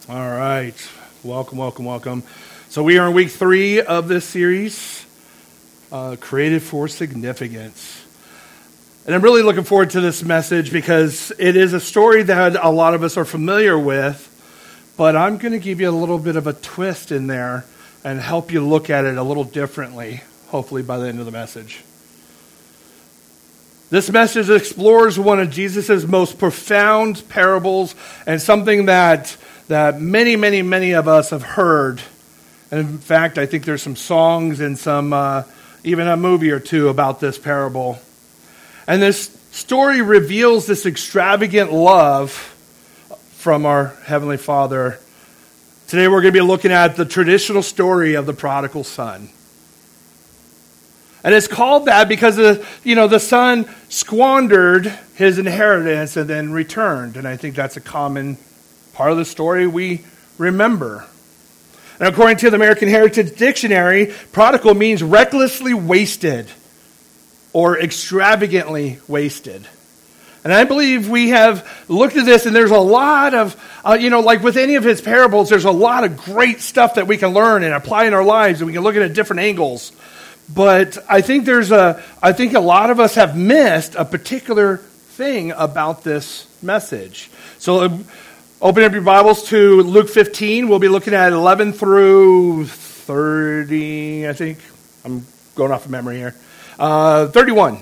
All right. Welcome. So we are in week 3 of this series, Created for Significance. And I'm really looking forward to this message because it is a story that a lot of us are familiar with, but I'm going to give you a little bit of a twist in there and help you look at it a little differently, hopefully by the end of the message. This message explores one of Jesus' most profound parables and something that many of us have heard. And in fact, I think there's some songs and some even a movie or two about this parable. And this story reveals this extravagant love from our Heavenly Father. Today we're going to be looking at the traditional story of the prodigal son. And it's called that because the son squandered his inheritance and then returned. And I think that's a common part of the story we remember. And according to the American Heritage Dictionary, prodigal means recklessly wasted or extravagantly wasted. And I believe we have looked at this, and there's a lot of, like with any of his parables, there's a lot of great stuff that we can learn and apply in our lives, and we can look at it at different angles. But I think I think a lot of us have missed a particular thing about this message. So open up your Bibles to Luke 15. We'll be looking at 11 through 30, I think. I'm going off of memory here. 31.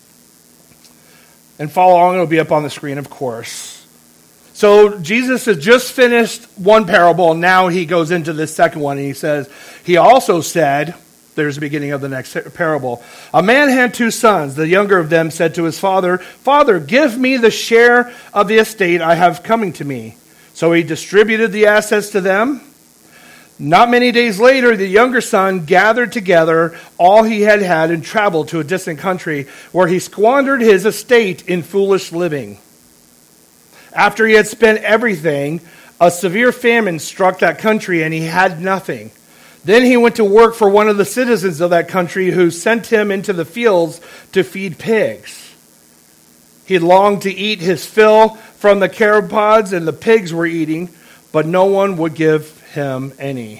And follow along. It'll be up on the screen, of course. So Jesus has just finished one parable, and now he goes into this second one, and he says, he also said, there's the beginning of the next parable. A man had 2 sons. The younger of them said to his father, "Father, give me the share of the estate I have coming to me." So he distributed the assets to them. Not many days later, the younger son gathered together all he had and traveled to a distant country where he squandered his estate in foolish living. After he had spent everything, a severe famine struck that country and he had nothing. Then he went to work for one of the citizens of that country who sent him into the fields to feed pigs. He longed to eat his fill from the carob pods and the pigs were eating, but no one would give him any.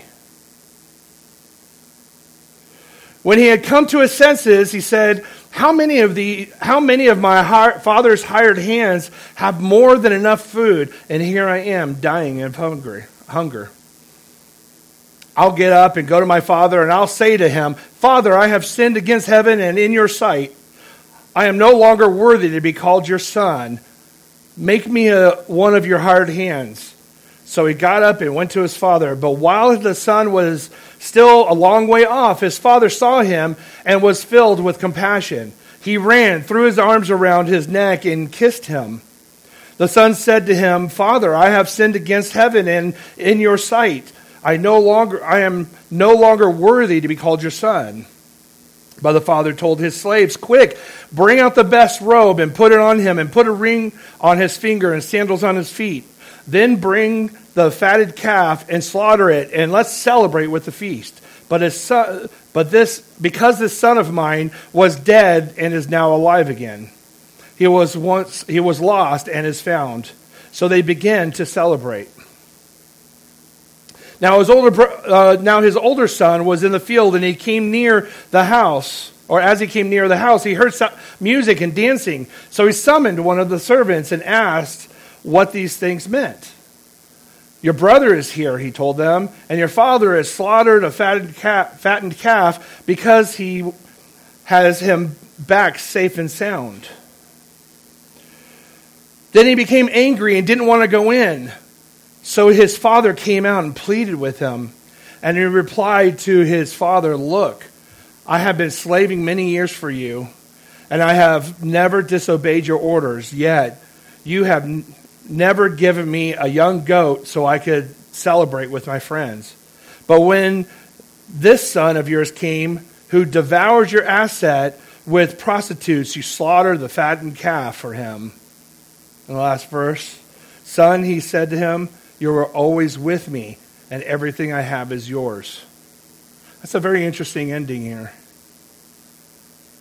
When he had come to his senses, he said, How many of my father's hired hands have more than enough food, and here I am dying of hunger? I'll get up and go to my father, and I'll say to him, Father, I have sinned against heaven and in your sight. I am no longer worthy to be called your son. Make me one of your hired hands. So he got up and went to his father. But while the son was still a long way off, his father saw him and was filled with compassion. He ran, threw his arms around his neck, and kissed him. The son said to him, Father, I have sinned against heaven and in your sight. I am no longer worthy to be called your son. But the father told his slaves, Quick, bring out the best robe and put it on him, and put a ring on his finger and sandals on his feet. Then bring the fatted calf and slaughter it, and let's celebrate with the feast. Because this son of mine was dead and is now alive again. He was lost and is found. So they began to celebrate. Now his older son was in the field, and he came near the house. Or as he came near the house, he heard music and dancing. So he summoned one of the servants and asked what these things meant. Your brother is here, he told them, and your father has slaughtered a fattened calf because he has him back safe and sound. Then he became angry and didn't want to go in. So his father came out and pleaded with him. And he replied to his father, Look, I have been slaving many years for you, and I have never disobeyed your orders. Yet you have never given me a young goat so I could celebrate with my friends. But when this son of yours came, who devours your asset with prostitutes, you slaughter the fattened calf for him. In the last verse, Son, he said to him, you are always with me, and everything I have is yours. That's a very interesting ending here.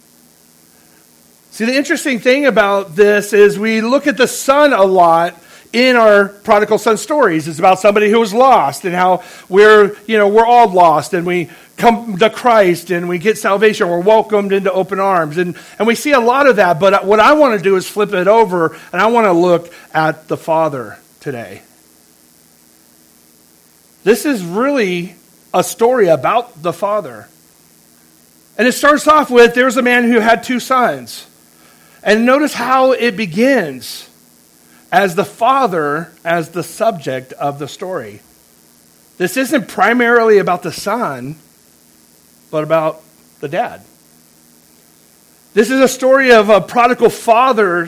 See, the interesting thing about this is we look at the son a lot in our prodigal son stories. It's about somebody who was lost and how we're all lost and we come to Christ and we get salvation. We're welcomed into open arms. And we see a lot of that. But what I want to do is flip it over and I want to look at the Father today. This is really a story about the Father. And it starts off with, there's a man who had 2 sons. And notice how it begins as the father, as the subject of the story. This isn't primarily about the son, but about the dad. This is a story of a prodigal father,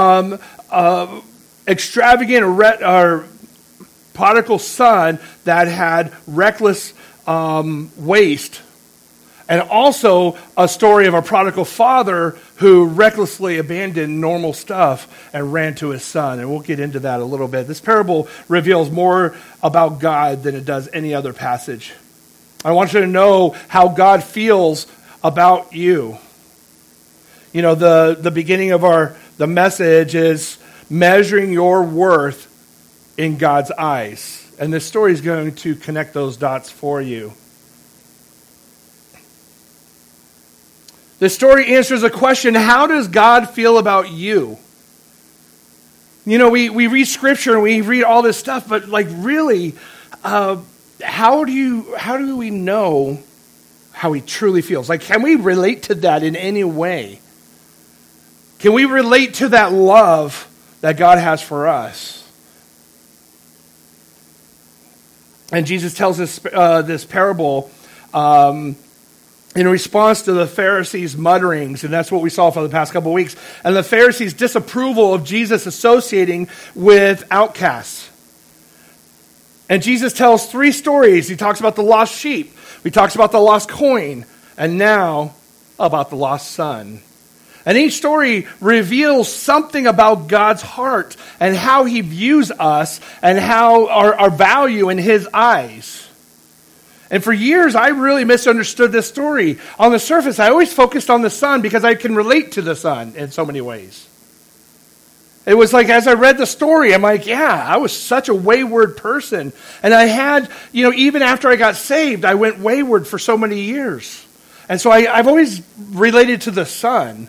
extravagant or prodigal son that had reckless waste. And also a story of a prodigal father who recklessly abandoned normal stuff and ran to his son. And we'll get into that a little bit. This parable reveals more about God than it does any other passage. I want you to know how God feels about you. You know, the beginning of the message is measuring your worth in God's eyes. And this story is going to connect those dots for you. This story answers a question: how does God feel about you? You know, we read scripture and we read all this stuff, but really, how do we know how he truly feels? Like, can we relate to that in any way? Can we relate to that love that God has for us? And Jesus tells us this parable in response to the Pharisees' mutterings, and that's what we saw for the past couple of weeks, and the Pharisees' disapproval of Jesus associating with outcasts. And Jesus tells 3 stories. He talks about the lost sheep, he talks about the lost coin, and now about the lost son. And each story reveals something about God's heart and how he views us and how our value in his eyes. And for years, I really misunderstood this story. On the surface, I always focused on the son because I can relate to the son in so many ways. It was like, as I read the story, I'm like, yeah, I was such a wayward person. And I had, even after I got saved, I went wayward for so many years. And so I've always related to the son.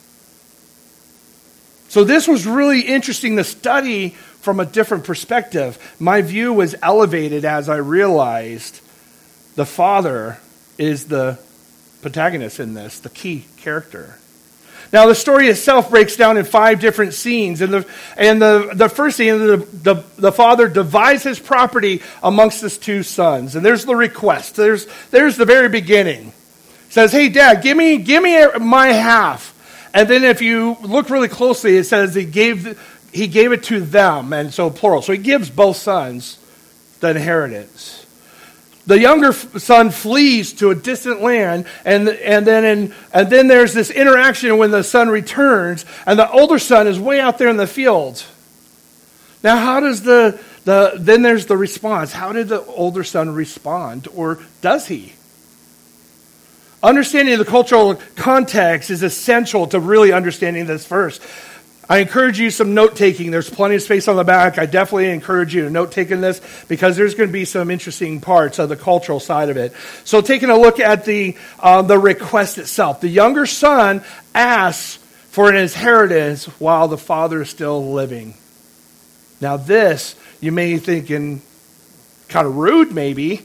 So this was really interesting to study from a different perspective. My view was elevated as I realized the father is the protagonist in this, the key character. Now, the story itself breaks down in 5 different scenes. And the first scene, the father divides his property amongst his 2 sons. And there's the request. There's the very beginning. It says, hey, Dad, give me my half. And then if you look really closely, it says he gave it to them, and so plural. So he gives both sons the inheritance. The younger son flees to a distant land, and then there's this interaction when the son returns, and the older son is way out there in the field. Now, how does then there's the response. How did the older son respond, or does he? Understanding the cultural context is essential to really understanding this verse. I encourage you some note-taking. There's plenty of space on the back. I definitely encourage you to note-take in this because there's going to be some interesting parts of the cultural side of it. So taking a look at the request itself. The younger son asks for an inheritance while the father is still living. Now this, you may be thinking, kind of rude maybe.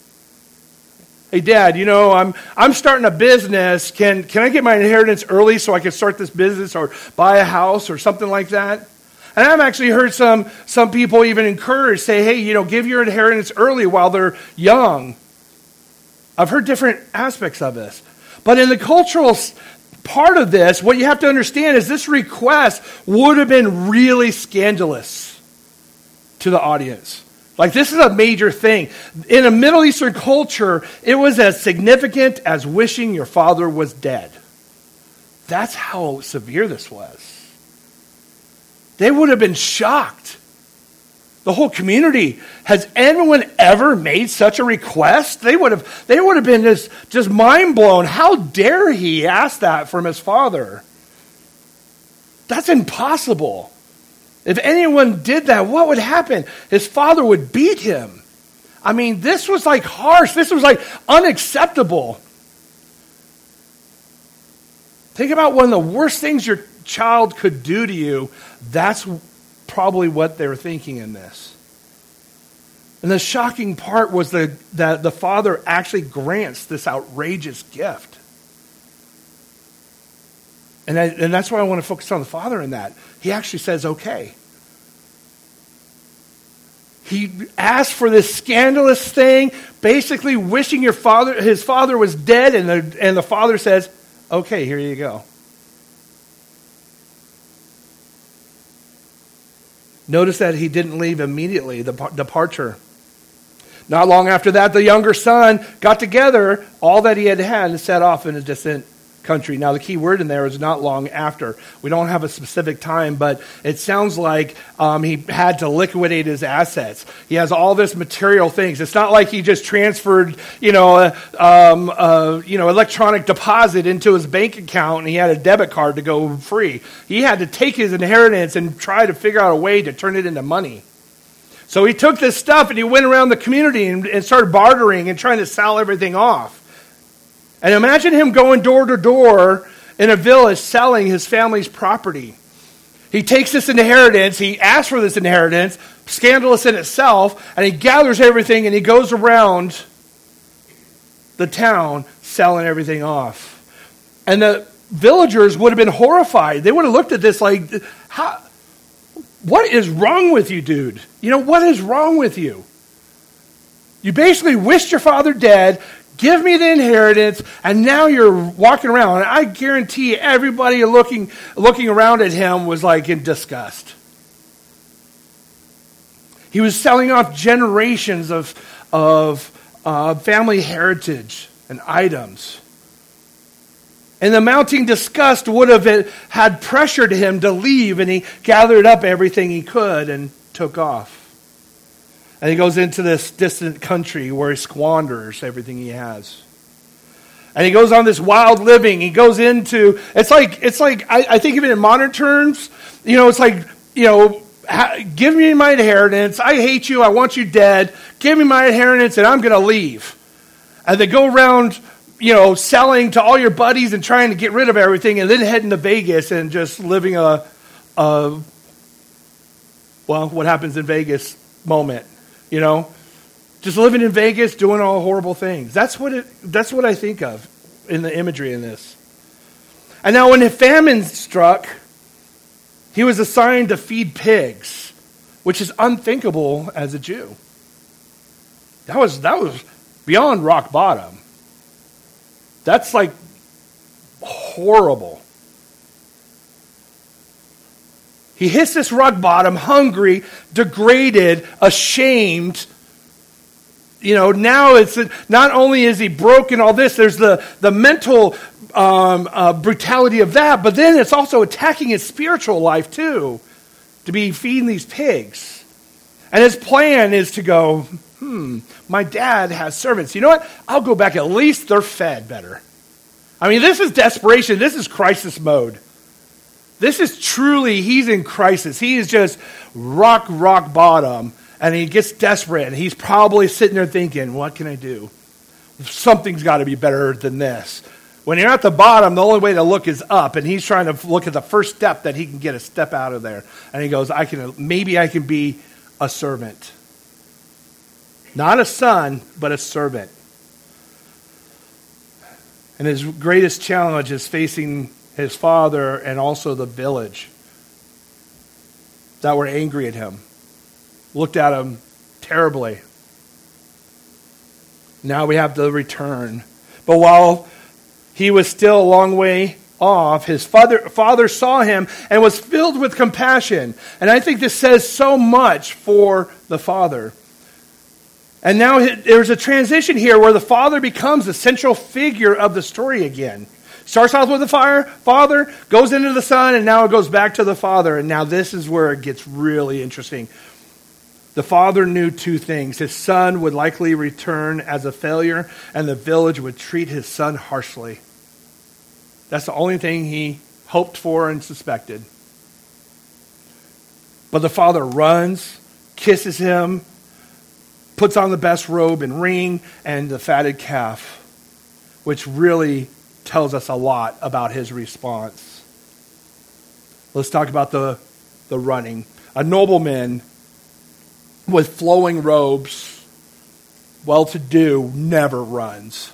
Hey, Dad, I'm starting a business. Can I get my inheritance early so I can start this business or buy a house or something like that? And I've actually heard some people even encourage, say, hey, give your inheritance early while they're young. I've heard different aspects of this. But in the cultural part of this, what you have to understand is this request would have been really scandalous to the audience. Like, this is a major thing. In a Middle Eastern culture, it was as significant as wishing your father was dead. That's how severe this was. They would have been shocked. The whole community, has anyone ever made such a request? They would have been just mind blown. How dare he ask that from his father? That's impossible. If anyone did that, what would happen? His father would beat him. I mean, this was like harsh. This was like unacceptable. Think about one of the worst things your child could do to you. That's probably what they were thinking in this. And the shocking part was that the father actually grants this outrageous gift. And that's why I want to focus on the father in that. He actually says, okay. He asked for this scandalous thing, basically wishing his father was dead, and the father says, okay, here you go. Notice that he didn't leave immediately, the departure. Not long after that, the younger son got together all that he had and set off in a distant country. Now, the key word in there is not long after. We don't have a specific time, but it sounds like he had to liquidate his assets. He has all this material things. It's not like he just transferred, electronic deposit into his bank account and he had a debit card to go free. He had to take his inheritance and try to figure out a way to turn it into money. So he took this stuff and he went around the community and started bartering and trying to sell everything off. And imagine him going door to door in a village selling his family's property. He takes this inheritance, he asks for this inheritance, scandalous in itself, and he gathers everything and he goes around the town selling everything off. And the villagers would have been horrified. They would have looked at this like, what is wrong with you, dude? What is wrong with you? You basically wished your father dead, give me the inheritance, and now you're walking around. And I guarantee everybody looking around at him was like in disgust. He was selling off generations of family heritage and items. And the mounting disgust would have had pressured him to leave, and he gathered up everything he could and took off. And he goes into this distant country where he squanders everything he has. And he goes on this wild living. He goes into, it's like I think of it in modern terms, it's like, give me my inheritance. I hate you. I want you dead. Give me my inheritance and I'm going to leave. And they go around, selling to all your buddies and trying to get rid of everything and then heading to Vegas and just living what happens in Vegas moment. Just living in Vegas, doing all horrible things. That's what I think of in the imagery in this. And now when the famine struck, he was assigned to feed pigs, which is unthinkable as a Jew. That was beyond rock bottom. That's like horrible. He hits this rock bottom, hungry, degraded, ashamed. Now it's not only is he broken all this, there's the mental brutality of that, but then it's also attacking his spiritual life too, to be feeding these pigs. And his plan is to go, my dad has servants. You know what? I'll go back. At least they're fed better. I mean, this is desperation. This is crisis mode. This is truly, he's in crisis. He is just rock bottom, and he gets desperate, and he's probably sitting there thinking, what can I do? Something's got to be better than this. When you're at the bottom, the only way to look is up, and he's trying to look at the first step that he can get a step out of there. And he goes, maybe I can be a servant. Not a son, but a servant. And his greatest challenge is facing his father and also the village that were angry at him, looked at him terribly. Now we have the return. But while he was still a long way off, his father saw him and was filled with compassion. And I think this says so much for the father. And now there's a transition here where the father becomes the central figure of the story again. Starts off with the father, goes into the son, and now it goes back to the father. And now this is where it gets really interesting. The father knew two things. His son would likely return as a failure, and the village would treat his son harshly. That's the only thing he hoped for and suspected. But the father runs, kisses him, puts on the best robe and ring and the fatted calf, which really tells us a lot about his response. Let's talk about the running. A nobleman with flowing robes, well-to-do, never runs.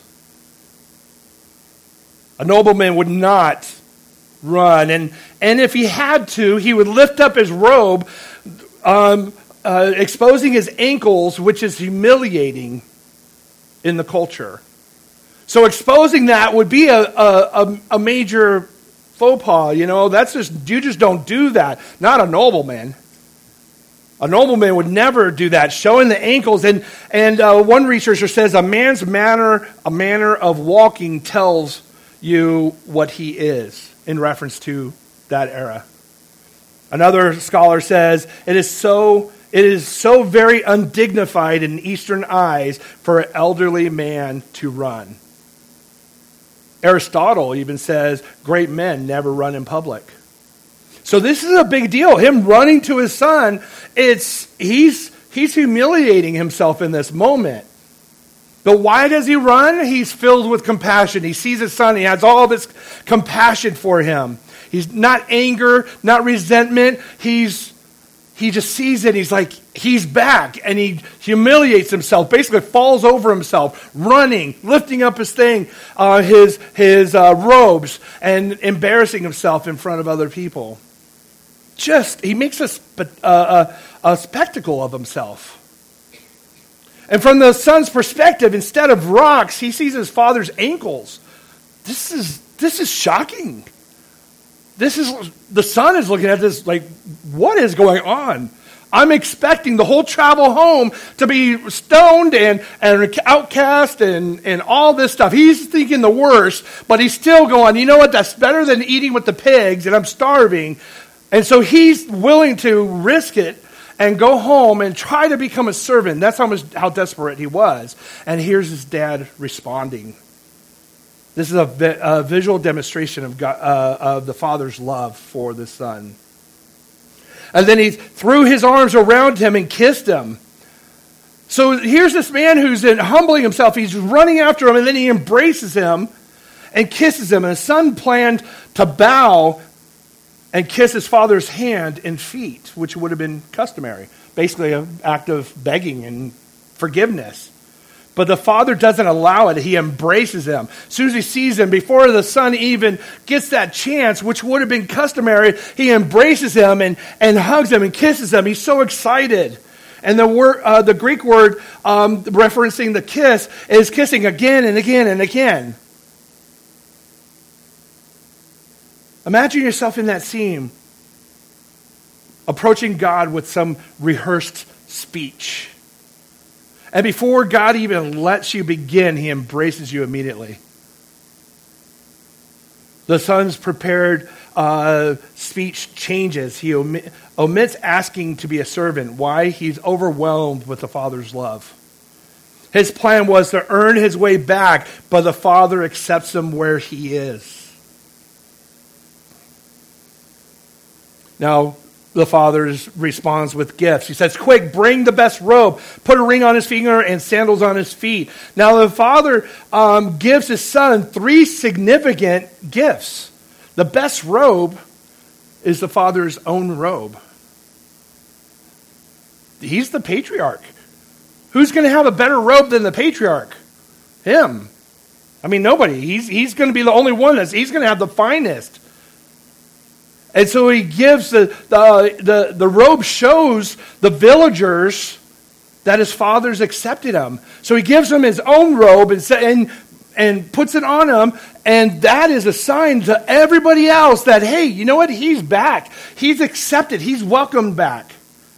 A nobleman would not run. And if he had to, he would lift up his robe, exposing his ankles, which is humiliating in the culture. So exposing that would be a major faux pas. You just don't do that. Not a nobleman. A nobleman would never do that, showing the ankles. And one researcher says a man's manner of walking tells you what he is, in reference to that era. Another scholar says it is so very undignified in Eastern eyes for an elderly man to run. Aristotle even says great men never run in public. So this is a big deal. Him running to his son, he's humiliating himself in this moment. But why does he run? He's filled with compassion. He sees his son. He has all this compassion for him. He's not anger, not resentment. He just sees it. He's like, he's back. And he humiliates himself, basically falls over himself, running, lifting up his robes, and embarrassing himself in front of other people. He makes a spectacle of himself. And from the son's perspective, instead of rocks, he sees his father's ankles. This is shocking. The son is looking at this like, what is going on? I'm expecting the whole travel home to be stoned and outcast and all this stuff. He's thinking the worst, but he's still going, you know what, that's better than eating with the pigs and I'm starving. And so he's willing to risk it and go home and try to become a servant. That's how desperate he was. And here's his dad responding. This is a visual demonstration of the father's love for the son. And then he threw his arms around him and kissed him. So here's this man who's humbling himself. He's running after him, and then he embraces him and kisses him. And the son planned to bow and kiss his father's hand and feet, which would have been customary. Basically an act of begging and forgiveness. But the father doesn't allow it. He embraces him. As soon as he sees him, before the son even gets that chance, which would have been customary, he embraces him and hugs him and kisses him. He's so excited. And the Greek word referencing the kiss is kissing again and again and again. Imagine yourself in that scene, approaching God with some rehearsed speech. And before God even lets you begin, he embraces you immediately. The son's prepared speech changes. He omits asking to be a servant. Why? He's overwhelmed with the father's love. His plan was to earn his way back, but the father accepts him where he is. Now, the father responds with gifts. He says, quick, bring the best robe, put a ring on his finger and sandals on his feet. Now, the father gives his son 3 significant gifts. The best robe is the father's own robe. He's the patriarch. Who's going to have a better robe than the patriarch? Him. I mean, nobody. He's going to be the only one he's going to have the finest. And so he gives the robe shows the villagers that his father's accepted him. So he gives him his own robe and puts it on him, and that is a sign to everybody else that, hey, you know what? He's back. He's accepted. He's welcomed back.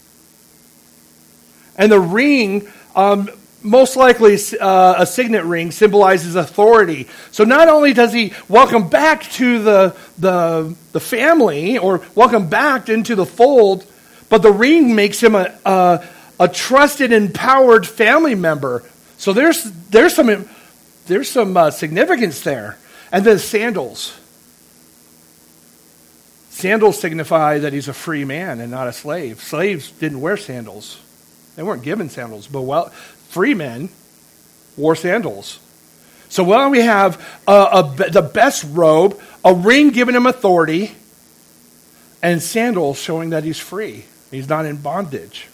And the ring, most likely a signet ring, symbolizes authority. So not only does he welcome back to the family or welcome back into the fold, but the ring makes him a trusted, empowered family member. So there's some significance there. And then sandals. Sandals signify that he's a free man and not a slave. Slaves didn't wear sandals. They weren't given sandals, but free men wore sandals. So we have the best robe, a ring giving him authority, and sandals showing that he's free. He's not in bondage.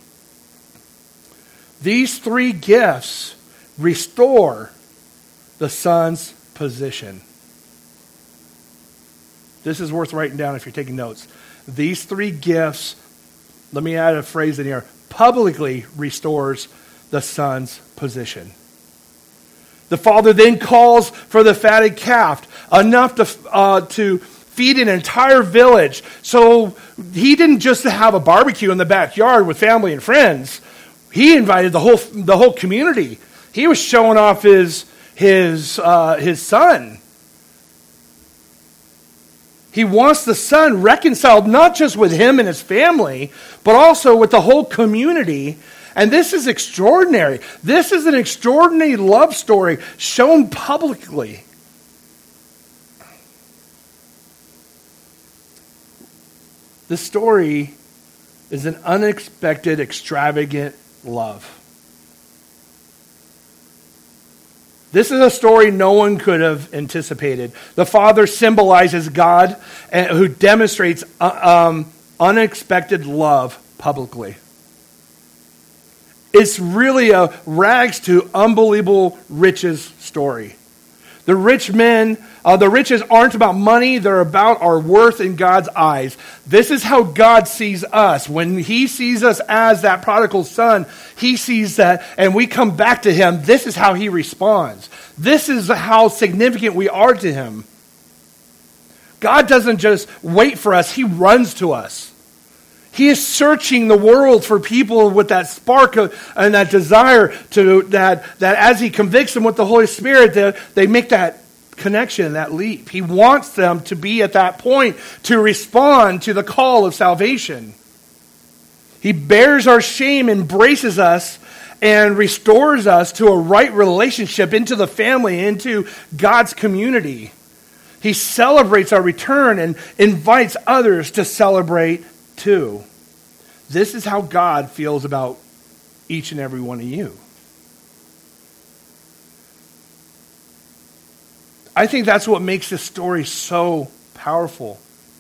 These three gifts restore the son's position. This is worth writing down if you're taking notes. These three gifts, let me add a phrase in here, publicly restores the son's position. The father then calls for the fatted calf, enough to feed an entire village. So he didn't just have a barbecue in the backyard with family and friends. He invited the whole community. He was showing off his son. He wants the son reconciled not just with him and his family, but also with the whole community. And this is extraordinary. This is an extraordinary love story shown publicly. The story is an unexpected, extravagant love. This is a story no one could have anticipated. The Father symbolizes God who demonstrates unexpected love publicly. It's really a rags to unbelievable riches story. The riches aren't about money, they're about our worth in God's eyes. This is how God sees us. When he sees us as that prodigal son, he sees that, and we come back to him, this is how he responds. This is how significant we are to him. God doesn't just wait for us, he runs to us. He is searching the world for people with that spark and that desire to that as he convicts them with the Holy Spirit, they make that connection, that leap. He wants them to be at that point to respond to the call of salvation. He bears our shame, embraces us, and restores us to a right relationship into the family, into God's community. He celebrates our return and invites others to celebrate too. This is how God feels about each and every one of you. I think that's what makes this story so powerful.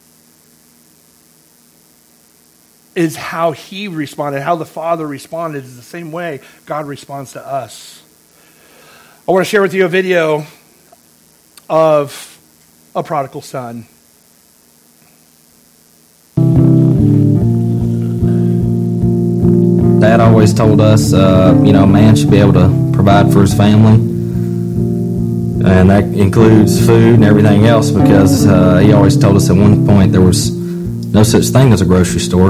Is how he responded, how the Father responded is the same way God responds to us. I want to share with you a video of a prodigal son. Dad always told us, a man should be able to provide for his family. And that includes food and everything else, because he always told us at one point there was no such thing as a grocery store.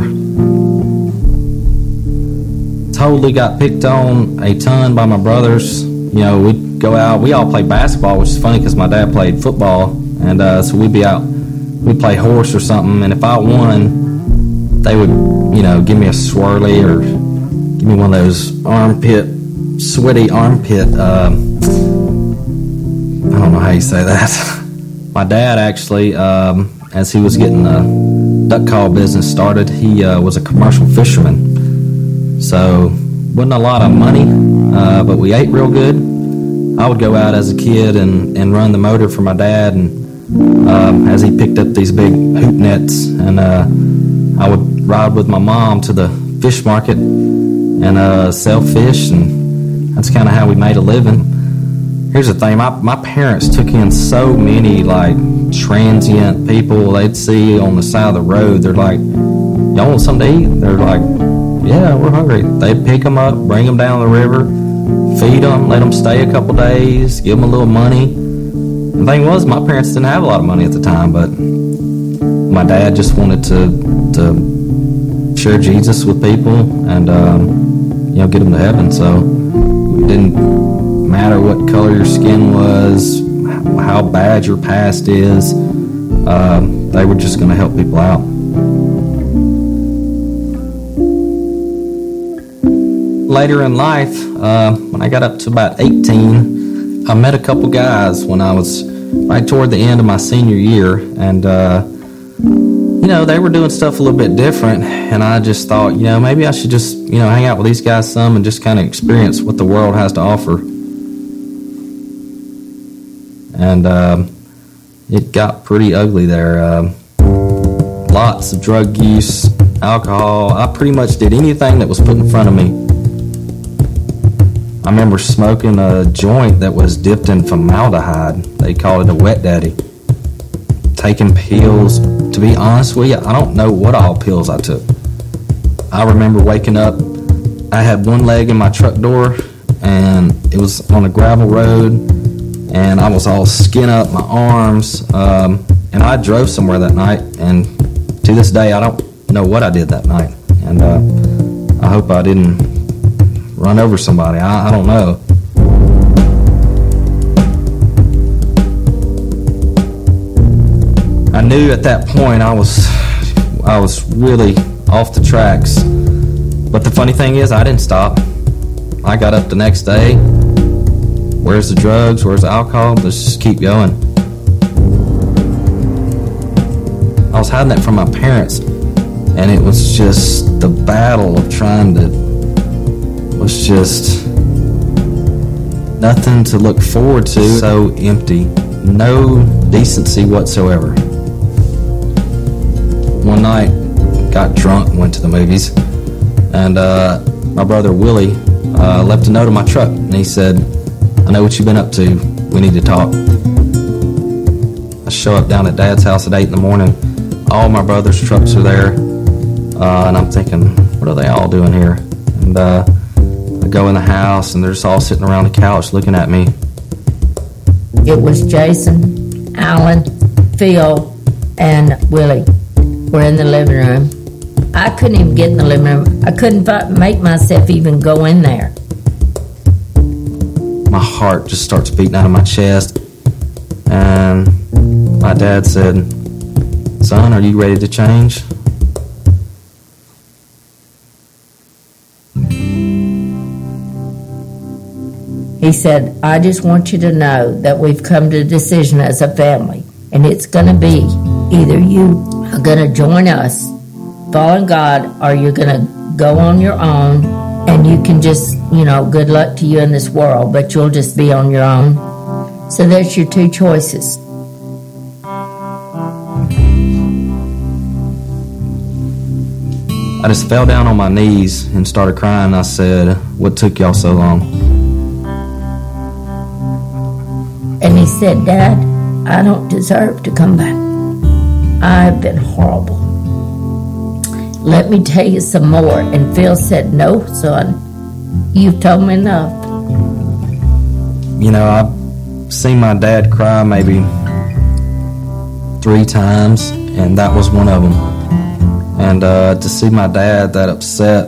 Totally got picked on a ton by my brothers. We'd go out. We all played basketball, which is funny because my dad played football. And so we'd be out. We'd play horse or something. And if I won, they would, give me a swirly or give me one of those sweaty armpit, I don't know how you say that. My dad actually, as he was getting the duck call business started, he was a commercial fisherman. So, wasn't a lot of money, but we ate real good. I would go out as a kid and run the motor for my dad, and as he picked up these big hoop nets, and I would ride with my mom to the fish market and sell fish, and that's kind of how we made a living. Here's the thing, my parents took in so many transient people they'd see on the side of the road. They're like, y'all want something to eat? They're like, yeah, we're hungry. They'd pick them up, bring them down the river, feed them, let them stay a couple days, give them a little money. The thing was, my parents didn't have a lot of money at the time, but my dad just wanted to share Jesus with people and get them to heaven. So it didn't matter what color your skin was, how bad your past is. They were just going to help people out. Later in life, when I got up to about 18, I met a couple guys when I was right toward the end of my senior year, and they were doing stuff a little bit different, and I just thought, maybe I should just, hang out with these guys some and just kind of experience what the world has to offer. And it got pretty ugly there. Lots of drug use, alcohol. I pretty much did anything that was put in front of me. I remember smoking a joint that was dipped in formaldehyde. They called it a wet daddy. Taking pills. To be honest with you, I don't know what all pills I took. I remember waking up. I had one leg in my truck door, and it was on a gravel road, and I was all skin up, my arms, and I drove somewhere that night, and to this day, I don't know what I did that night, and I hope I didn't run over somebody. I don't know. I knew at that point I was really off the tracks. But the funny thing is, I didn't stop. I got up the next day. Where's the drugs? Where's the alcohol? Let's just keep going. I was hiding that from my parents, and it was just the battle of trying to, was just nothing to look forward to. So empty. No decency whatsoever. One night, got drunk and went to the movies, and my brother Willie left a note in my truck, and he said, "I know what you've been up to. We need to talk." I show up down at Dad's house at 8 in the morning. All my brother's trucks are there, and I'm thinking, what are they all doing here? And I go in the house, and they're just all sitting around the couch looking at me. It was Jason, Alan, Phil, and Willie. Were in the living room. I couldn't even get in the living room. I couldn't make myself even go in there. My heart just starts beating out of my chest. And my dad said, "Son, are you ready to change?" He said, "I just want you to know that we've come to a decision as a family, and it's going to be either you are going to join us, following God, or you're going to go on your own, and you can just, good luck to you in this world, but you'll just be on your own." So there's your two choices. I just fell down on my knees and started crying. I said, "What took y'all so long?" And he said, "Dad, I don't deserve to come back. I've been horrible. Let me tell you some more." And Phil said, "No, son, you've told me enough." I've seen my dad cry maybe 3 times, and that was one of them. And to see my dad that upset,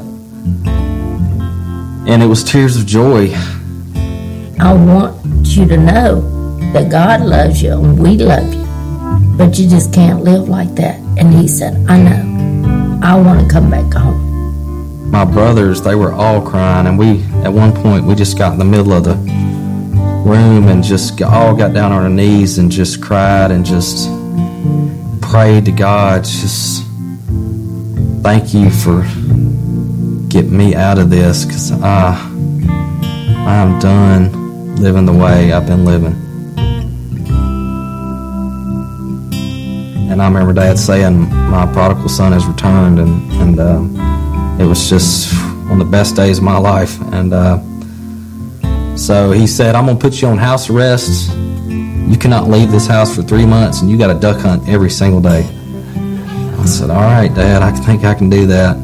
and it was tears of joy. I want you to know that God loves you and we love you, but you just can't live like that. And he said, "I know. I want to come back home." My brothers, they were all crying, and at one point, we just got in the middle of the room and just all got down on our knees and just cried and just prayed to God, just thank you for getting me out of this, because I'm done living the way I've been living. And I remember Dad saying, "My prodigal son has returned," and it was just one of the best days of my life. And so he said, "I'm going to put you on house arrest. You cannot leave this house for 3 months, and you got to duck hunt every single day." I said, "All right, Dad, I think I can do that."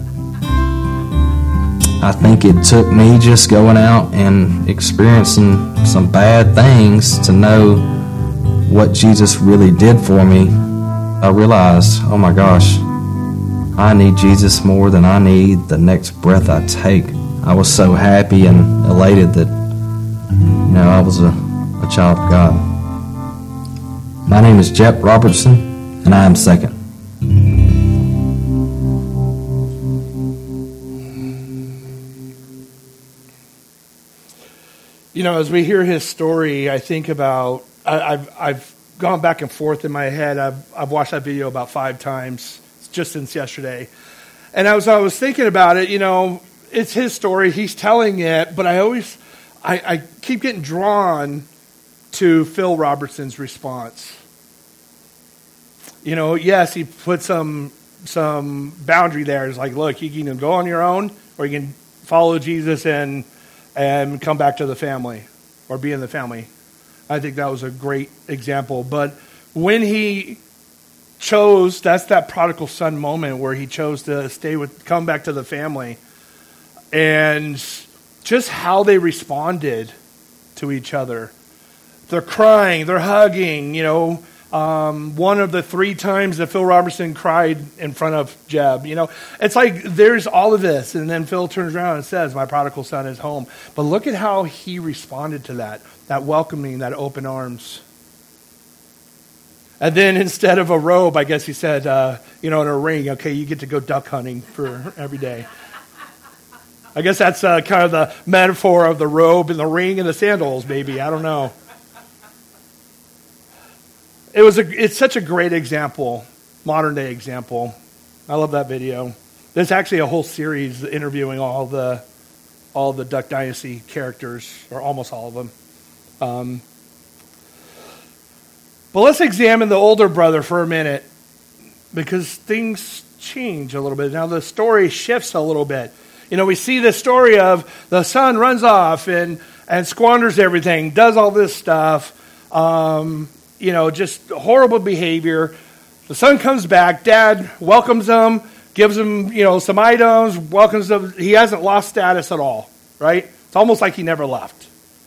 I think it took me just going out and experiencing some bad things to know what Jesus really did for me. I realized, oh my gosh, I need Jesus more than I need the next breath I take. I was so happy and elated that, I was a child of God. My name is Jep Robertson, and I am second. As we hear his story, I think about, I've gone back and forth in my head. I've watched that video about 5 times. just since yesterday. And as I was thinking about it, it's his story. He's telling it, but I keep getting drawn to Phil Robertson's response. Yes, he put some boundary there. It's like, look, you can either go on your own, or you can follow Jesus and come back to the family, or be in the family. I think that was a great example. But when he chose, that's that prodigal son moment where he chose to come back to the family, and just how they responded to each other. They're crying, they're hugging, one of the 3 times that Phil Robertson cried in front of Jeb. It's like there's all of this. And then Phil turns around and says, my prodigal son is home. But look at how he responded to that welcoming, that open arms. And then instead of a robe, I guess he said, and a ring, okay, you get to go duck hunting for every day. I guess that's kind of the metaphor of the robe and the ring and the sandals, maybe. I don't know. It's such a great example, modern day example. I love that video. There's actually a whole series interviewing all the Duck Dynasty characters, or almost all of them. But let's examine the older brother for a minute, because things change a little bit. Now the story shifts a little bit. We see this story of the son runs off and squanders everything, does all this stuff. Just horrible behavior. The son comes back. Dad welcomes him, gives him, some items, welcomes him. He hasn't lost status at all, right? It's almost like he never left.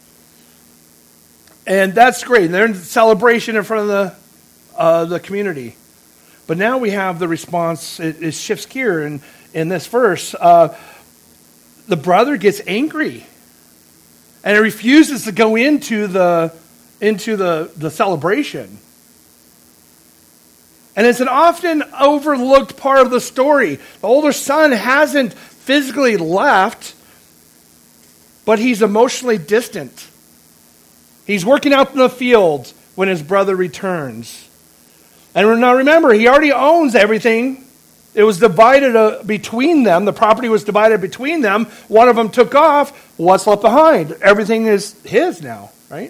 And that's great. They're in celebration in front of the community. But now we have the response. It shifts gear in this verse. The brother gets angry, and he refuses to go into the celebration. And it's an often overlooked part of the story. The older son hasn't physically left, but he's emotionally distant. He's working out in the field when his brother returns. And now remember, he already owns everything. It was divided between them. The property was divided between them. One of them took off. What's left behind? Everything is his now, right?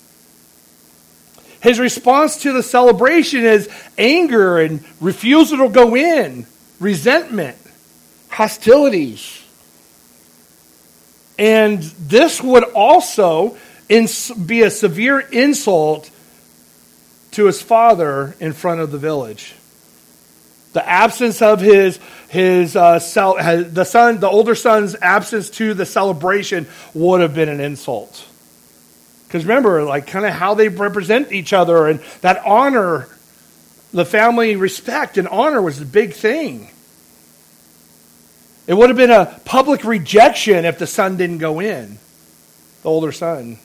His response to the celebration is anger and refusal to go in, resentment, hostilities. And this would also be a severe insult to his father in front of the village. The absence of the older son's absence to the celebration would have been an insult. Because remember, kind of how they represent each other, and that honor, the family respect and honor was a big thing. It would have been a public rejection if the son didn't go in, the older son.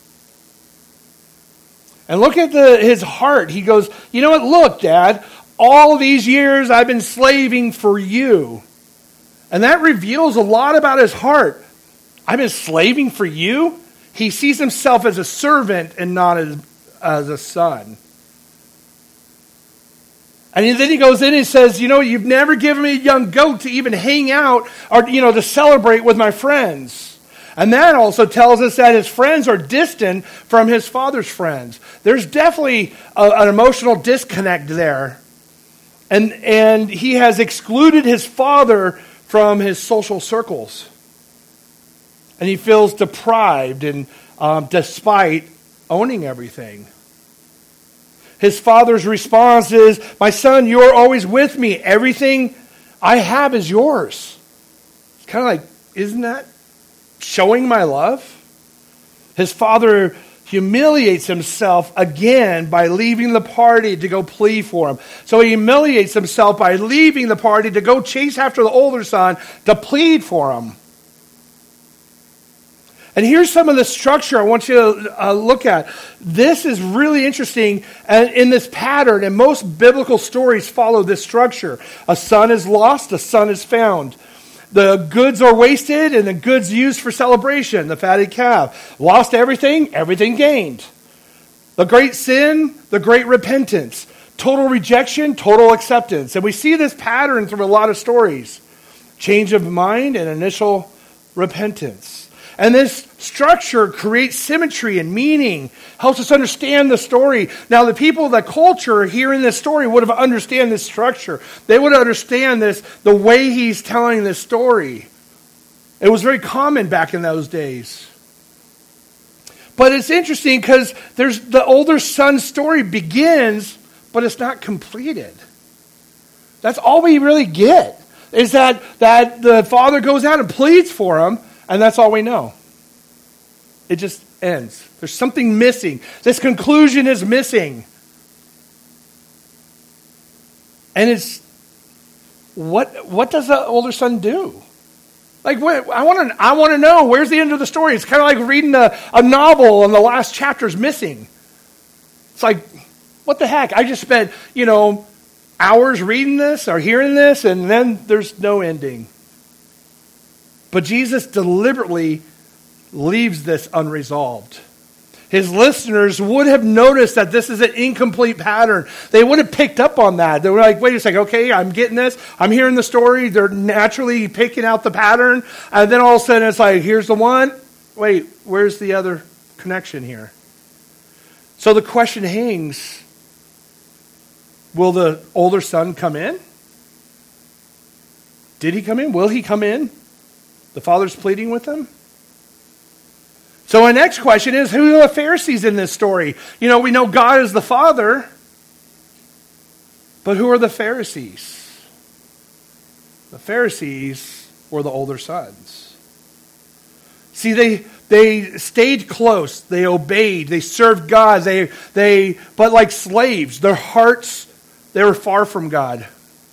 And look at his heart. He goes, you know what? Look, Dad, all these years I've been slaving for you. And that reveals a lot about his heart. I've been slaving for you? He sees himself as a servant and not as a son. And then he goes in and says, you've never given me a young goat to even hang out or, to celebrate with my friends. And that also tells us that his friends are distant from his father's friends. There's definitely an emotional disconnect there. And he has excluded his father from his social circles. And he feels deprived and despite owning everything. His father's response is, my son, you're always with me. Everything I have is yours. It's kind of like, isn't that showing my love? His father humiliates himself again by leaving the party to go plead for him. So he humiliates himself by leaving the party to go chase after the older son to plead for him. And here's some of the structure I want you to look at. This is really interesting in this pattern, and most biblical stories follow this structure. A son is lost, a son is found. The goods are wasted, and the goods used for celebration, the fatted calf. Lost everything, everything gained. The great sin, the great repentance. Total rejection, total acceptance. And we see this pattern through a lot of stories. Change of mind and initial repentance. And this structure creates symmetry and meaning, helps us understand the story. Now, the people of the culture hearing this story would have understand this structure. They would understand this, the way he's telling this story. It was very common back in those days. But it's interesting because there's the older son's story begins, but it's not completed. That's all we really get, is that the father goes out and pleads for him, and that's all we know. It just ends. There's something missing. This conclusion is missing. And it's, what does the older son do? Like, what, I want to know, where's the end of the story? It's kind of like reading a novel and the last chapter's missing. It's like, what the heck? I just spent, hours reading this or hearing this, and then there's no ending. But Jesus deliberately leaves this unresolved. His listeners would have noticed that this is an incomplete pattern. They would have picked up on that. They were like, wait a second, okay, I'm getting this. I'm hearing the story. They're naturally picking out the pattern. And then all of a sudden it's like, here's the one. Wait, where's the other connection here? So the question hangs, will the older son come in? Did he come in? Will he come in? The father's pleading with him. So my next question is, who are the Pharisees in this story? We know God is the Father, but who are the Pharisees? The Pharisees were the older sons. See, they stayed close, they obeyed, they served God, but like slaves, their hearts, they were far from God.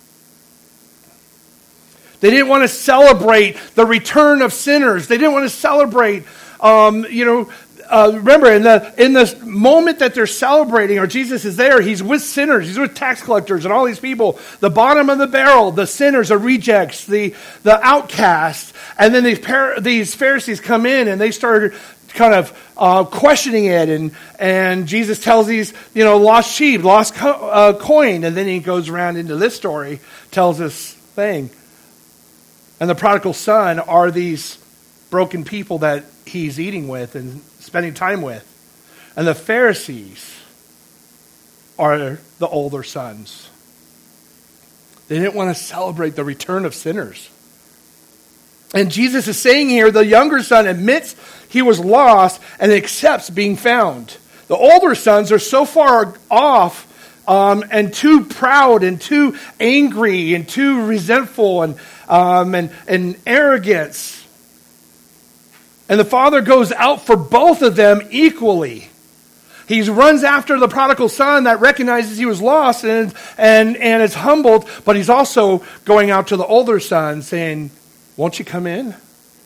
They didn't want to celebrate the return of sinners. They didn't want to celebrate. Remember, in the moment that they're celebrating, or Jesus is there, he's with sinners, he's with tax collectors and all these people, the bottom of the barrel, the sinners, the rejects, the outcasts, and then these Pharisees come in and they start kind of questioning it, and Jesus tells these, lost sheep, lost coin, and then he goes around into this story, tells this thing. And the prodigal son are these broken people that he's eating with and spending time with. And the Pharisees are the older sons. They didn't want to celebrate the return of sinners. And Jesus is saying here, the younger son admits he was lost and accepts being found. The older sons are so far off and too proud and too angry and too resentful and arrogance. And the father goes out for both of them equally. He runs after the prodigal son that recognizes he was lost and is humbled, but he's also going out to the older son saying, won't you come in?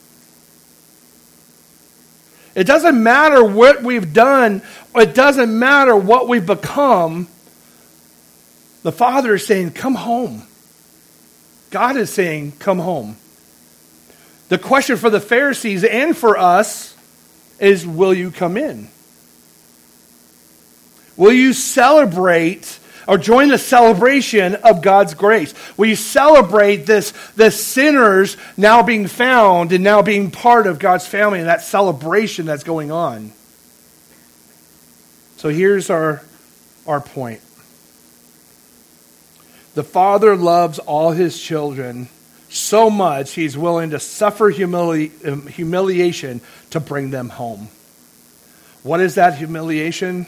It doesn't matter what we've done. It doesn't matter what we've become. The Father is saying, come home. God is saying, come home. The question for the Pharisees and for us is, will you come in? Will you celebrate or join the celebration of God's grace? Will you celebrate this sinners now being found and now being part of God's family and that celebration that's going on? So here's our point. The Father loves all his children so much he's willing to suffer humiliation to bring them home. What is that humiliation?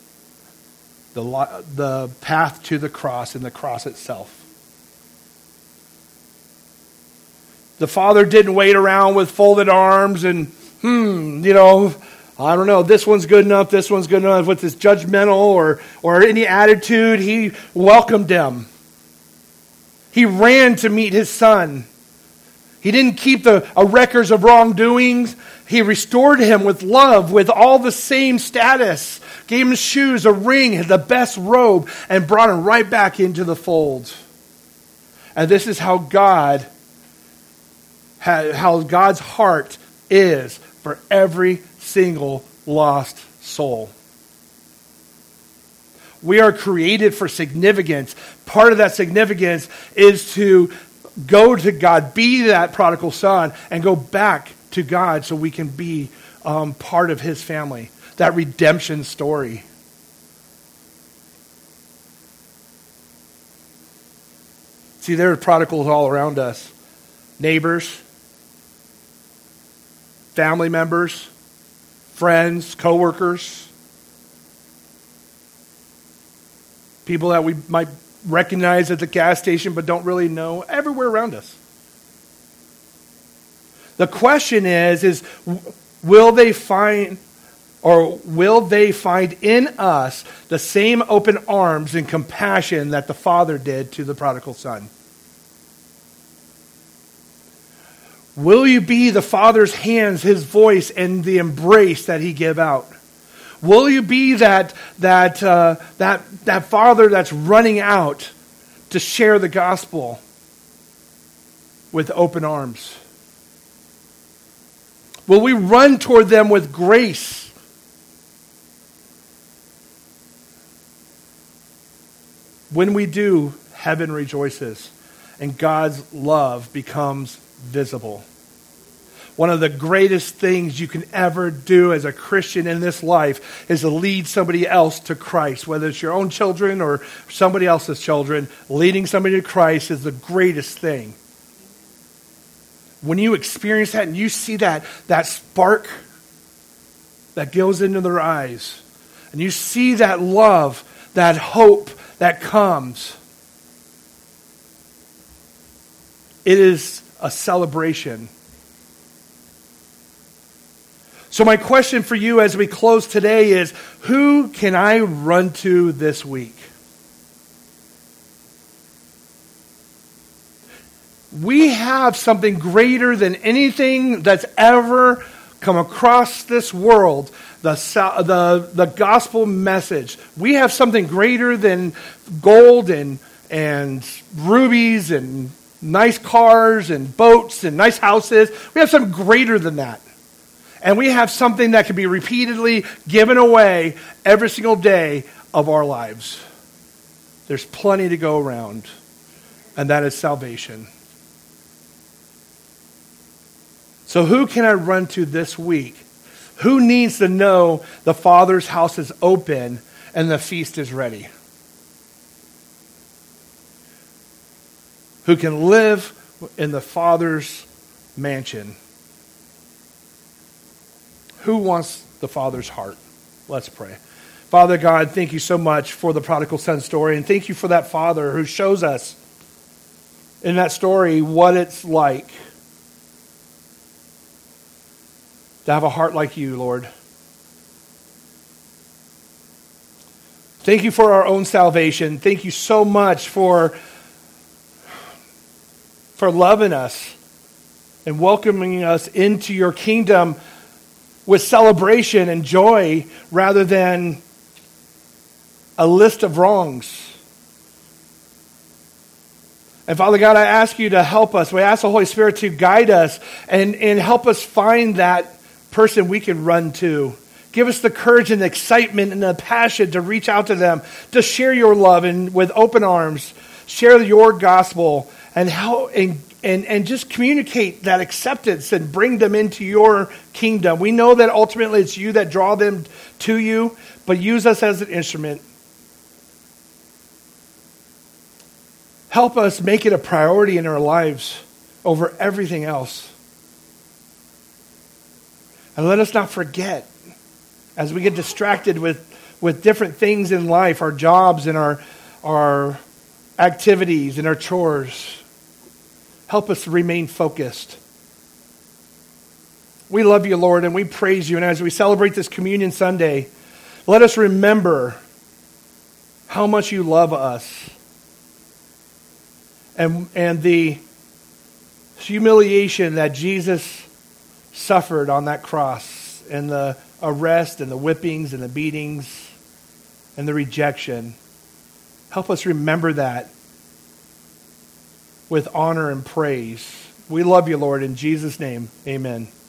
The path to the cross and the cross itself. The Father didn't wait around with folded arms and, I don't know, this one's good enough, this one's good enough, with this judgmental or any attitude. He welcomed them. He ran to meet his son. He didn't keep records of wrongdoings. He restored him with love, with all the same status. Gave him shoes, a ring, the best robe, and brought him right back into the fold. And this is how God's heart is for every single lost soul. We are created for significance. Part of that significance is to go to God, be that prodigal son, and go back to God so we can be part of his family. That redemption story. See, there are prodigals all around us. Neighbors, family members, friends, coworkers, people that we might recognize at the gas station but don't really know, everywhere around us. The question is will they find in us the same open arms and compassion that the Father did to the prodigal son? Will you be the Father's hands, his voice, and the embrace that he gave out? Will you be that father that's running out to share the gospel with open arms? Will we run toward them with grace? When we do, heaven rejoices, and God's love becomes visible. One of the greatest things you can ever do as a Christian in this life is to lead somebody else to Christ. Whether it's your own children or somebody else's children, leading somebody to Christ is the greatest thing. When you experience that and you see that spark that goes into their eyes, and you see that love, that hope that comes, it is a celebration. So my question for you as we close today is, who can I run to this week? We have something greater than anything that's ever come across this world, the gospel message. We have something greater than gold and rubies and nice cars and boats and nice houses. We have something greater than that. And we have something that can be repeatedly given away every single day of our lives. There's plenty to go around, and that is salvation. So who can I run to this week? Who needs to know the Father's house is open and the feast is ready? Who can live in the Father's mansion? Who wants the Father's heart? Let's pray. Father God, thank you so much for the prodigal son story, and thank you for that father who shows us in that story what it's like to have a heart like you, Lord. Thank you for our own salvation. Thank you so much for loving us and welcoming us into your kingdom with celebration and joy rather than a list of wrongs. And Father God, I ask you to help us. We ask the Holy Spirit to guide us and help us find that person we can run to. Give us the courage and the excitement and the passion to reach out to them, to share your love and with open arms, share your gospel and help and just communicate that acceptance and bring them into your kingdom. We know that ultimately it's you that draw them to you, but use us as an instrument. Help us make it a priority in our lives over everything else. And let us not forget, as we get distracted with different things in life, our jobs and our activities and our chores, help us remain focused. We love you, Lord, and we praise you. And as we celebrate this Communion Sunday, let us remember how much you love us and the humiliation that Jesus suffered on that cross, and the arrest and the whippings and the beatings and the rejection. Help us remember that with honor and praise. We love you, Lord. In Jesus' name, amen.